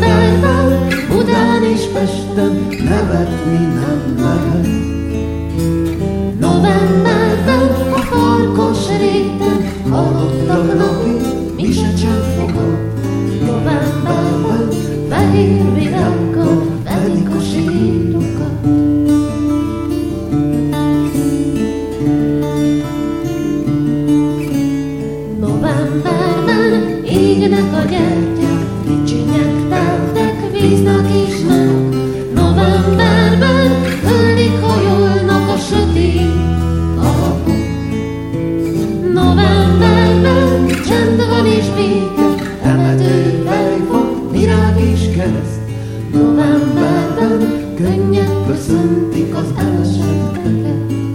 Novemberben, Budán és Pesten nevetni nem lehet. Novemberben a farkas réten hallottak napi, mi se csend fogad. Novemberben fehér virággal vedik a sírokat. Novemberben égnek a gyertyák, kicsinyek teltek, víznak is nők. Novemberben ölnik, hajolnak a sötét alapok. Novemberben csend van és béke, temető, fejfog, virág és kereszt. Novemberben könnyek köszöntik az elesetteket.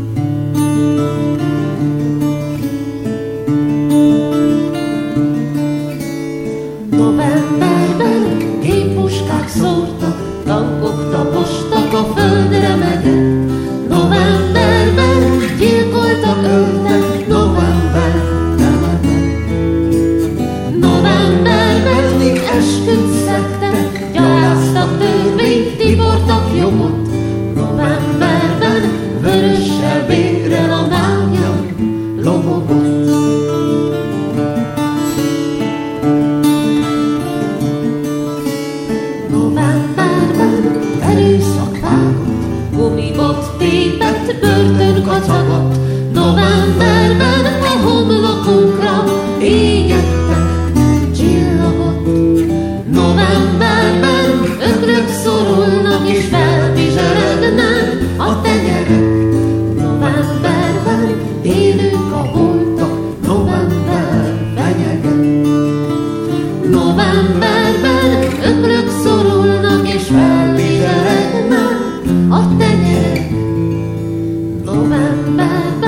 Novemberben géppuskák szórtak, tankok tapostak, a földre megett. Novemberben gyilkoltak, öltek, november temetett. Novemberben még esküt szedtek, gyaláztak törvényt, tiportak jogot. Novemberben vörössel bérrel a mágia lobogott. Novemberben erőszak vágott, gumibot tépett, börtön kacagott. Novemberben a homlokunkra égettek csillagot. Novemberben ökrök szorulnak és felvizserednek a tenyerek. Novemberben élők a holtak, november fenyeget. Novemberben ökrök szorulnak és felvizerednek a tenyerek. November